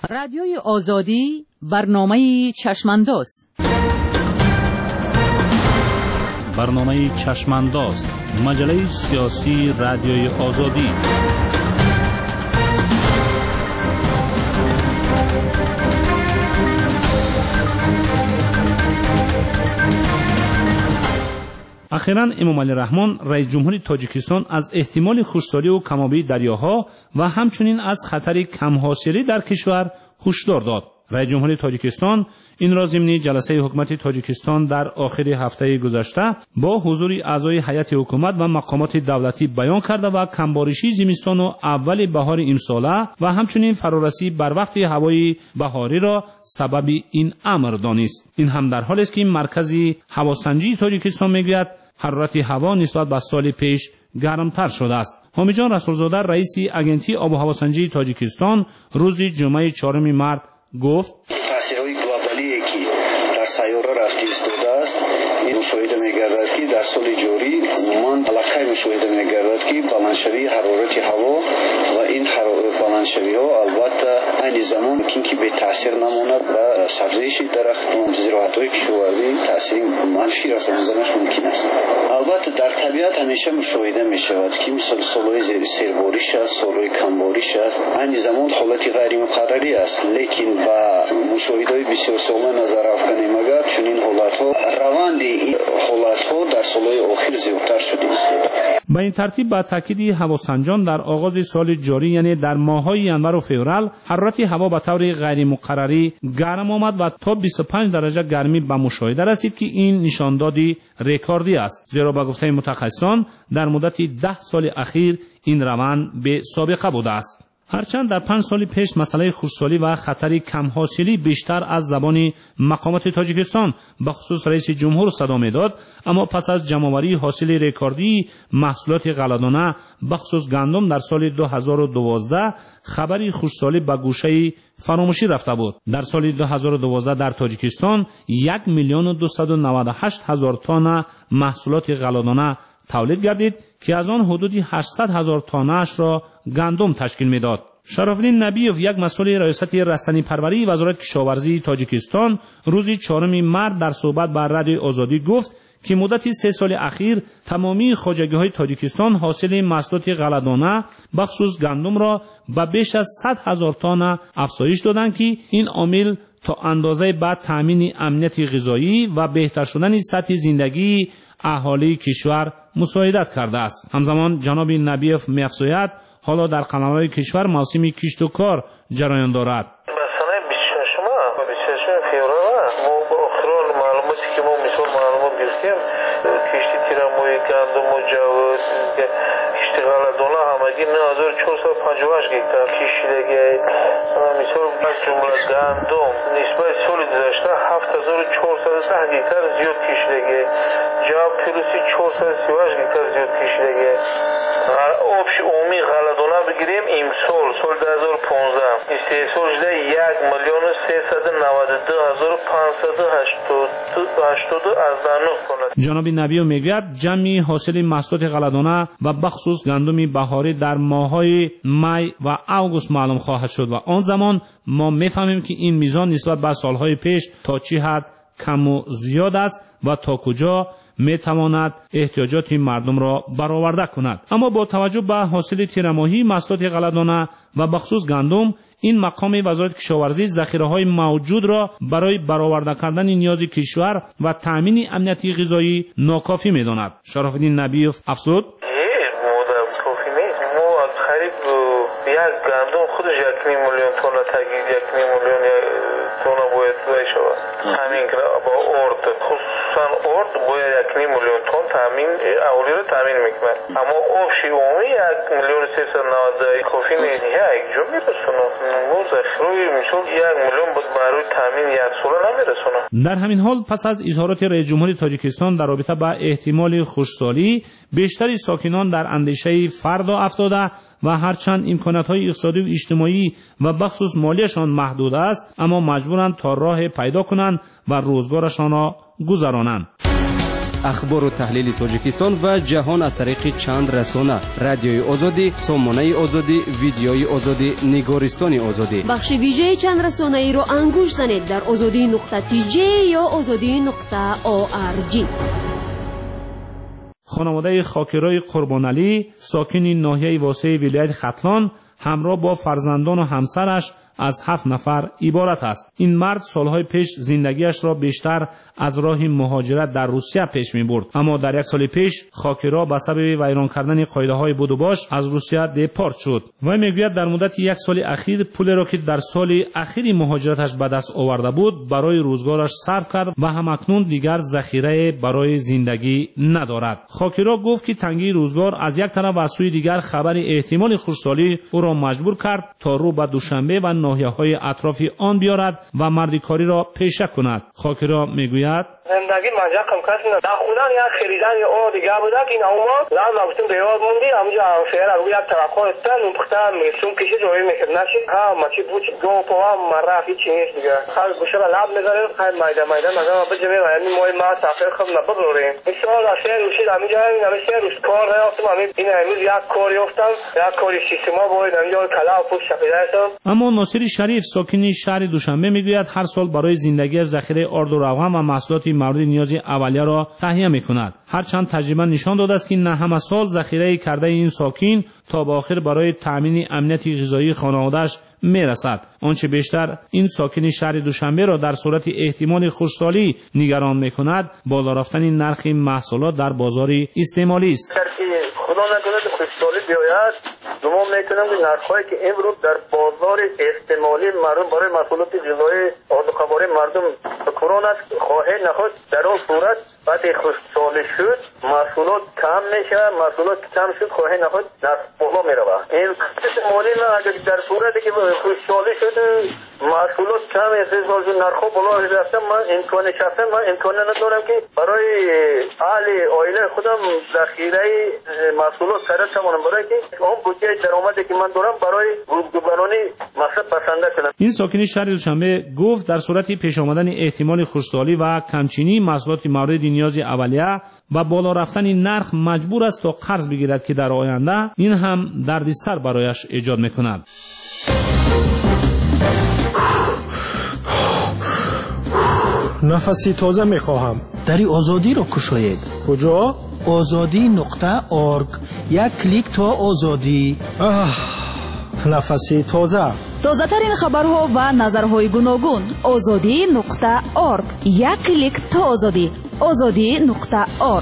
رادیوی آزادی برنامه چشمانداز. برنامه چشمانداز، مجله سیاسی رادیوی آزادی. اخیراً امام علی رحمان رئیس جمهوری تاجیکستان از احتمال خشکسالی و کم‌آبی دریاها و همچنین از خطر کم‌حاصلی در کشور هشدار داد. رئیس جمهوری تاجیکستان این را ضمن جلسه حکومت تاجیکستان در آخر هفته گذشته با حضور اعضای هیئت حکومت و مقامات دولتی بیان کرده و کمبارشی زمستان و اول بهار امساله و همچنین فرارسی بر وقت هوای بهاری را سبب این امر دانست. این هم در حالی است که مرکز هواسنجی تاجیکستان میگوید حرارت هوا نسبت به سال پیش گرمتر شده است. حامد جان رسولزاده رئیس اژنسی آب و هواسنجی تاجیکستان روز جمعه 4 مارس گفت تاثیرهای گلوبالی که در سیاره رفتی استوده است این مشاهده می‌گردد که در سال جاری عموماً علاقه مشاهده می‌گردد که بلندشوی حرارت هوا و این بلندشوی‌ها البته این زمان که به تاثیر نماند و سبزش درخت و زراعت‌های کشاورزی تاثیر منفی رساندنش ممکن است. البته در طبیعت همیشه مشاهده می‌شود که مثل سال‌های سیرباریش است، سال‌های کمباریش است، این زمان حالت غیر مقرری است، لیکن با مشاهده‌های بسیار ساله نظر افکنیم اگر چنین حالت‌ها روند این حالت‌ها در سال‌های آخر زیادتر شده است. به این ترتیب با تاکید هواسنجان در آغاز سال جاری یعنی در ماه‌های ینور و فوریه حرارت هوا به طور غیر مقرری گرم آمد و تا 25 درجه گرمی به مشاهده رسید که این نشاندادی رکوردی است، زیرا به گفته متخصصان در مدت 10 سال اخیر این روند به سابقه بوده است. هرچند در 5 سال پیش مسئله خشکسالی و خطر کم‌حاصلی بیشتر از زبان مقامات تاجیکستان به خصوص رئیس جمهور صدا می‌داد، اما پس از جمع‌آوری حاصل رکوردی محصولات غله‌دانه به خصوص گندم در سال 2012 خبری خشکسالی به گوشه فراموشی رفته بود. در سال 2012 در تاجیکستان 1,298,000 تن محصولات غله‌دانه تولید گردید که از آن حدود 800,000 تانه‌اش را گندم تشکیل می‌داد. شراف‌الدین نبیوف یک مسئول ریاست رستنی پروری وزارت کشاورزی تاجیکستان روز 4 مارس در صحبت با رادیو آزادی گفت که مدت 3 سال اخیر تمامی خواجگی‌های تاجیکستان حاصل محصولات غله‌دانه بخصوص گندم را به بیش از 100,000 تن افزایش دادند که این عامل تا اندازه بعد تامین امنیت غذایی و بهتر شدن سطح زندگی اهالی کشور مساعدت کرده است. همزمان جناب نبیوف می‌افزاید حالا در قلمروی کشور موسم کشت و کار جریان دارد. مثلا 26 فوریه ما با آخرین معلوماتی که ما معلومات گرفتیم کشتی تیرموی گندم و جوز کشتی غله‌دانه همگی 9458 گکتار کشیدگی مثال از جمله گندم نسبت سال گذشته 7410 گکتار زیاد کشیدگی جو پلوسی 438 گکتار زیاد کشیدگی آبش عمومی غله‌دانه بگیریم امسال سال 2015 استحصال شده 1,032,580 کند. جناب نبیو میگوید جمعی حاصل محصولات غله‌دانه و بخصوص گندم بهاری در ماه‌های می و اوگوست معلوم خواهد شد و آن زمان ما میفهمیم که این میزان نسبت به سالهای پیش تا چه حد کم و زیاد است و تا کجا میتواند احتیاجات مردم را برآورده کند. اما با توجه به حاصل تیرماهی محصولات غله‌دانه و بخصوص گندم این مقام وزارت کشاورزی ذخیره‌های موجود را برای برآورده کردن نیاز کشور و تامین امنیت غذایی ناکافی می‌داند. شراف‌الدین نبیوف افزود یک گندم خودش 1.5 میلیون تن تگید 1.5 میلیون تن باید داشته شود. همین که با ارد خصوصا ارد باید 1.5 میلیون تن تامین اولی رو تامین میکنه. اما آبش عمومی 1,390,000 کافی نیست. یک جو میرسونه. مو ذخیره میشون 1 میلیون برای تامین یک سال نمیرسونه. در همین حال پس از اظهارات رئیس جمهوری تاجیکستان در رابطه با احتمال خشکسالی بیشتری ساکنان در اندیشه فردا افتاده و هرچند امکانات‌های اقتصادی و اجتماعی و بخصوص مالیشان محدود است اما مجبورند تا راه پیدا کنند و روزگارشان را گذرانند. اخبار و تحلیل تاجیکستان و جهان از طریق چند رسانه: رادیوی آزادی، سامانه آزادی، ویدیوی آزادی، نگارستان آزادی. بخش ویژه چند رسانه‌ای رو انگوش زنید در azadi.tj یا azadi.org. خانواده خاکرای قربان علی ساکن ناحیه واسه ولایت ختلان همراه با فرزندان و همسرش از 7 نفر عبارت است. این مرد سالهای پیش زندگیش را بیشتر از راه مهاجرت در روسیه پیش می‌برد، اما در 1 سال پیش خاکرا به سبب ویران کردن قاعده‌های بود و باش از روسیه دپورت شد. و میگوید در مدت 1 سال اخیر پولی را که در سال اخیر مهاجرتش به دست آورده بود برای روزگارش صرف کرد و همکنون دیگر ذخیره برای زندگی ندارد. خاکرا گفت که تنگی روزگار از یک طرف و از سوی دیگر خبر احتمال خشکسالی او را مجبور کرد تا رو به دوشنبه و ناحیه‌های اطراف آن بیارد و مردکاری را پیشه کند. خاکرا میگوید زندگی ماجرا کم کس نه در خودم یا خریدن یا اون دیگه بوده که اینا ما لازم وقتی بیاد موندی همونجا فعلا روی یک توقع استن اون پختن میسون کشی روی میکرد نشید ها ماشی بود دو پوا مرافی چیز دیگه خال گوشه لاب میذاره خال مایده مثلا بجمه یعنی ما سفر خب نبروریم ان شاء الله شهر روشی همینجا نمیشه روش کار رفتم همین این امروز یک کاری افتم یک کاری سیستما بود همینجا کلا پوش شفیدهشون. اما ناصر شریف ساکنی شهر دوشنبه میگوید هر سال برای زندگی ذخیره آرد و روغن و محصولات مورد نیاز اولیه را تهیه می‌کند. هرچند تجربه نشان داده است که نه همه سال ذخیره کرده این ساکن تا به آخر برای تامین امنیت غذایی خانواده‌اش میرسد. آنچه بیشتر این ساکن شهر دوشنبه را در صورت احتمال خشکسالی نگران می‌کند بالا رفتن نرخ محصولات در بازار استعمالی است. خدا نکنه خشکسالی بیاید گمان میکنم که نرخ‌هایی که امروز در بازار استعمالی مردم برای محصولات غذایی آذوقه‌باری مردم کرون است خواهد نخواهد در اون صورت وقتی خشکسالی شد محصولات کم میشه، محصولات کم شد خواهد نخواهد نرخ بالا میرود. این استعمالی ما اگر در صورتی که خشکسالی شد محصولات کم استعمال شد نرخ بالا رفته من امکان شخصا من امکان ندارم که برای اهل عائله خودم ذخیره محصولات خرید کنم برای که اون بودجه درآمدی که من دارم برای روزگارانه مقصد بسنده کنم. این ساکن شهر دوشنبه گفت در صورت پیش آمدن احتمال خشکسالی و کمچینی محصولات مورد نیاز اولیه و بالا رفتن نرخ مجبور است تا قرض بگیرد که در آینده این هم دردسر برایش ایجاد میکند. نفسی تازه میخواهم. دری آزادی را کشاید. کجا؟ azadi.org. یک کلیک تا آزادی. نفسی تازه. تازه ترین خبرها و نظرهای گوناگون. azadi.org. یک کلیک تا آزادی. azadi.org.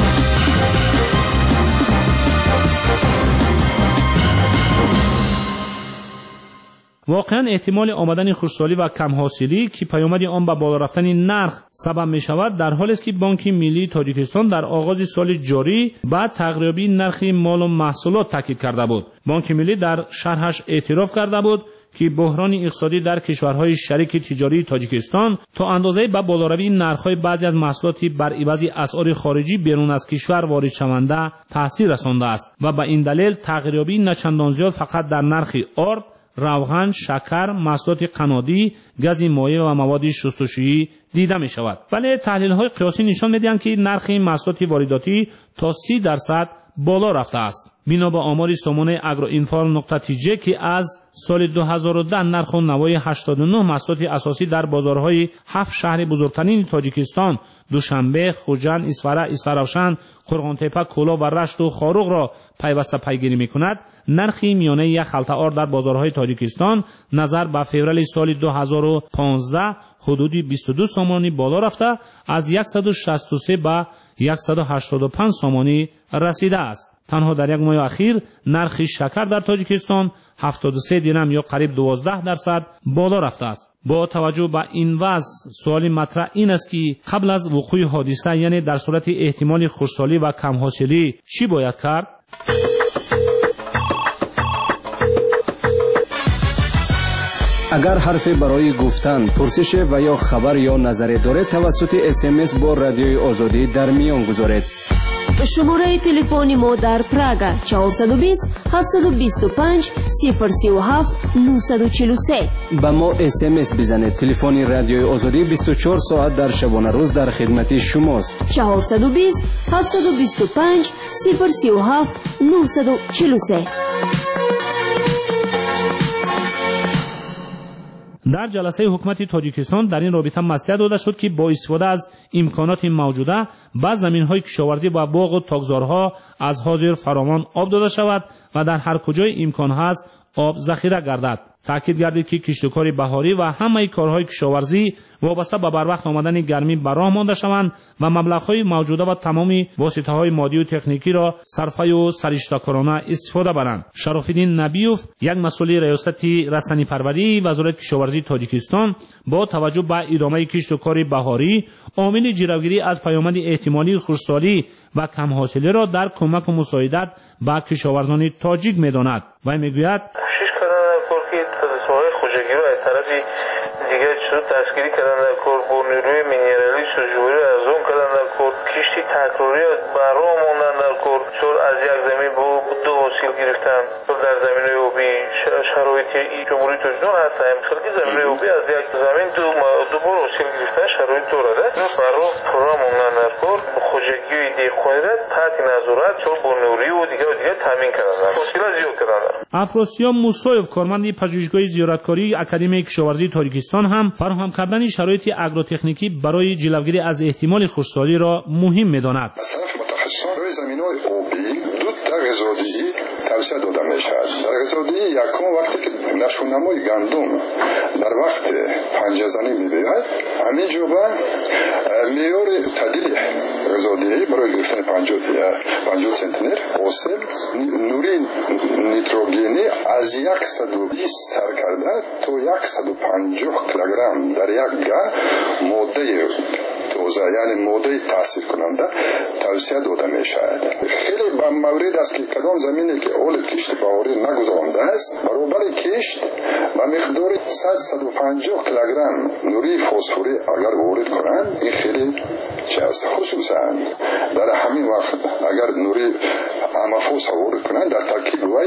واقعا احتمال آمدن خشکسالی و کم حاصلی که پیامد آن به بالا رفتن نرخ سبب می شود در حالی است که بانک ملی تاجیکستان در آغاز سال جاری بعد تقریبی نرخ مال و محصولات تاکید کرده بود. بانک ملی در شرحش اعتراف کرده بود که بحران اقتصادی در کشورهای شریک تجاری تاجیکستان تا اندازه به بالاروی نرخ‌های بعضی از محصولات بر عوض اسعار خارجی بیرون از کشور وارد شونده تاثیر رسانده است و به این دلیل تقریبی نچندان زیاد فقط در نرخ آرد، روغن، شکر، محصولات قنادی، گاز مایع و مواد شستشویی دیده می شود. ولی تحلیل‌های قیاسی نشان می‌دهند که نرخ محصولات وارداتی تا 30% بالا رفته است. بنا به آمار سامانه agroinform.tj که از سال 2010 نرخ و نوای 89 محصولات اساسی در بازارهای 7 شهر بزرگترین تاجیکستان دوشنبه، خوجند، اسفره، اسفراوشن، قرغانتپه، کولا و رشت و خاروق را پیوسته پیگیری می‌کند. نرخ میانه یک خلطه آرد در بازارهای تاجیکستان نظر به فوریه سال 2015 حدودی 22 سامانی بالا رفته از 163 به 185 سامانی رسیده است. تنها در یک ماه اخیر نرخ شکر در تاجیکستان 73 درم یا قریب 12% بالا رفته است. با توجه به این وضع سوال مطرح این است که قبل از وقوع حادثه یعنی در صورت احتمال خشکسالی و کم حاصلی چی باید کرد؟ اگر حرفی برای گفتن، پرسش و یا خبر یا نظری دارید توسط SMS با رادیوی آزادی در میان گذارید. شماره تلفن ما در پراگ 420 725 037 943. به ما SMS بزنید. تلفن رادیوی آزادی 24 ساعت در شبانه روز در خدمت شماست. 420 725 037 943. در جلسه حکومت تاجیکستان در این رابطه مصلحت داده شد که با استفاده از امکانات موجوده به زمین‌های کشاورزی و باغ و تاکزارها از حاضر فراوان آب داده شود و در هر کجای امکان هست آب ذخیره گردد. تاکید گردید که کشتکار بهاری و همه کارهای کشاورزی وابسته به بروقت آمدن گرمی به راه مانده شوند و مبلغ‌های موجوده و تمام واسطه‌های مادی و تکنیکی را صرفه و سرشته‌کارانه استفاده برند. شراف‌الدین نبیوف، یک مسئول ریاست رسانه‌پروری وزارت کشاورزی تاجیکستان، با توجه به ادامه کشتکار بهاری عامل جلوگیری از پیامد احتمالی خشکسالی و کم حاصلی را در کمک و مساعدت به کشاورزان تاجیک می‌داند و می‌گوید خوشگیری و از طرف دیگر شد دستگیری کردن در کار با نیروی مینرالی سوژوری از اون کردن در کار کشتی تکراری برای ماندن در کار چون از یک زمین با دو حاصل گرفتن در زمین آبی شرایط جمهوری تاجیکستان هست خیلی زمین آبی از یک زمین دو بار حاصل گرفتن شرایط دارده برای پرا ماندن در کار خوشگیری دیخوانی را تحت نظارت چون با نیروی و دیگر تامین کردن حاصل زیاد کردن. افراسیاب موسایف، کارمند پژوهشگاه زیارتکاری اکادمی کشاورزی تاجیکستان، هم فراهم کردن شرایط اگروتکنیکی برای جلوگیری از احتمال خشکسالی را مهم می‌داند. از طرف متخصصان روی زمین‌های آبی دو غذاده‌ای توصیه داده می‌شود. در غذاده‌ای یکم وقتی که نشونمای گندم در وقت پنجه زنی می‌بیاید همین جوبه معیار تعدیل غذاده‌ای برای گرفتن 50 سنتیمتر حاصل نوری نیتروژنی از 120 سر کرده تا 150 کیلوگرم در یک گاه ماده توزه یعنی ماده تاثیر کننده توصیه داده می شود. خیلی به مورد است که کدام زمینی که اول کشت بهاری نگذرانده است برابر کشت و مقدار 150 کیلوگرم نوری فسفوری اگر وارد کنند این خیلی چه است. خصوصا در همین وقت اگر نوری امافوس وارد کنند در ترکیب وی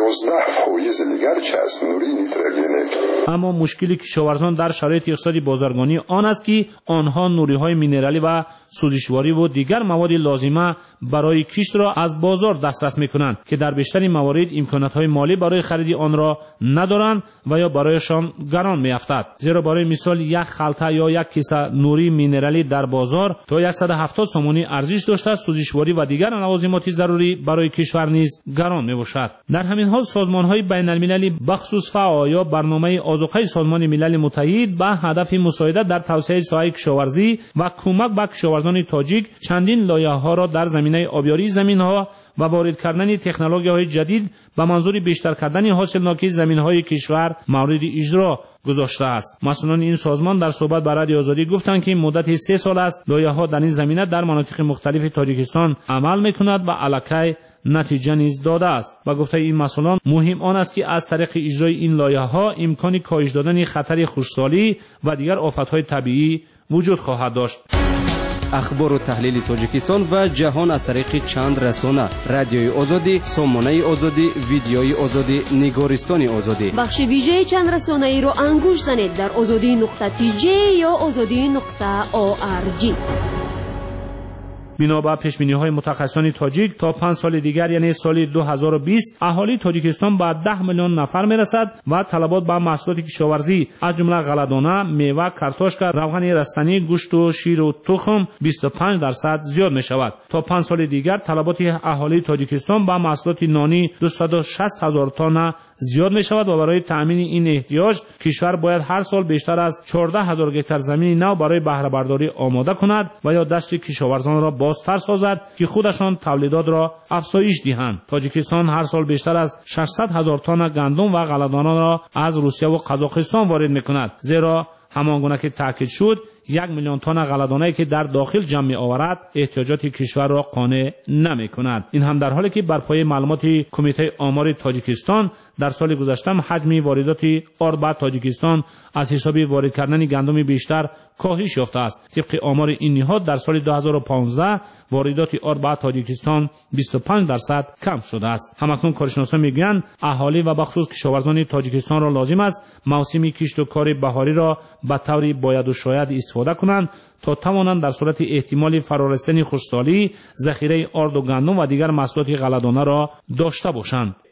11% دیگر چه است نوری نیتروژنی. اما مشکلی کشاورزان در شرایط اقتصادی بازرگانی آن است که آنها نوری‌های مینرالی و سوزشواری و دیگر مواد لازمه برای کشت را از بازار دسترس می‌کنند که در بیشتر موارد امکانات‌های مالی برای خرید آن را ندارند و یا برایشان گران می‌افتد. زیرا برای مثال یک خلطه یا یک کیسه نوری مینرالی در بازار تا 170 سومانی ارزش داشته، سوزشواری و دیگر لوازمات ضروری برای کشور نیز گران می‌باشد. در همین حال سازمان‌های بین‌المللی بخصوص فاو یا برنامه آذوقه سازمان ملل متحد به هدف مساعدت در توسعه ساحه کشاورزی و کمک به کشاورزان تاجیک چندین لایحه‌ها را در زمینه آبیاری زمین‌ها و وارد کردن تکنولوژی‌های جدید به منظور بیشتر کردن حاصلناکی زمین‌های کشور مورد اجرا گذاشته است. مسئولان این سازمان در صحبت با رادیو آزادی گفتند که مدت 3 سال است لایحه‌ها در این زمینه در مناطق مختلف تاجیکستان عمل می‌کند و الکی نتیجه نیز داده است. و گفته این مسئولان مهم آن است که از طریق اجرای این لایحه‌ها امکان کاهش دادن خطر خشکسالی و دیگر آفت‌های طبیعی وجود خواهد داشت. اخبار و تحلیل تاجیکستان و جهان از طریق چند رسانه: رادیوی آزادی، سامانه آزادی، ویدیوی آزادی، نگارستان آزادی. بخش ویژه چند رسانه ای را انگوش زنید در azadi.tj یا azadi.org. بنا به پیش‌بینی‌های متخصصان تاجیک تا 5 سال دیگر یعنی سال 2020 اهالی تاجیکستان به 10 میلیون نفر میرسد و طلبات به محصولات کشاورزی از جمله غله‌دانه، میوه، کارتوشکا، روغن رستنی، گوشت و شیر و تخم 25% زیاد می شود. تا 5 سال دیگر طلبات اهالی تاجیکستان به محصولات نانی 260,000 تن زیاد می شود و برای تامین این احتیاج کشور باید هر سال بیشتر از 14,000 گکتار زمین نو برای بهره برداری آماده کند و یا دست کشاورزان را بازتر سازد که خودشان تولیدات را افزایش دهند. تاجیکستان هر سال بیشتر از 600,000 تن گندم و غله‌دانه را از روسیه و قزاقستان وارد می‌کند. زیرا همانگونه که تاکید شد 1 میلیون تن غله‌دانه‌ای که در داخل جمع می‌آورد احتیاجات کشور را قانع نمی‌کند. این هم در حالی که بر پایه معلومات کمیته آمار تاجیکستان در سال گذشته حجم واردات آرد به تاجیکستان از حساب وارد کردن گندم بیشتر کاهش یافته است. طبق آمار این نهاد در سال 2015 واردات آرد به تاجیکستان 25% کم شده است. همکنون کارشناسان میگویند اهالی و بخصوص کشاورزان تاجیکستان را لازم است موسم کشت و کار بهاری را به طوری باید و شاید استفاده کنند تا توانند در صورت احتمال فرارسیدن خشکسالی ذخیره آرد و گندم و دیگر محصولات غله‌دانه را داشته باشند.